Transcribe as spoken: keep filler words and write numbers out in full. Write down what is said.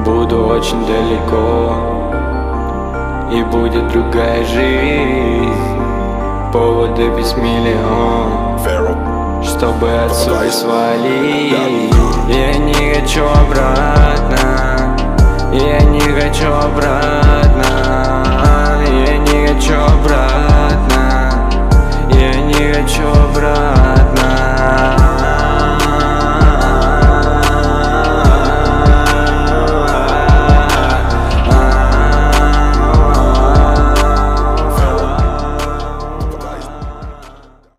Буду очень далеко, и будет другая жизнь. Поводы весь миллион, чтобы отсюда свалить. Я не хочу обратно, я не хочу обратно, я не хочу обратно.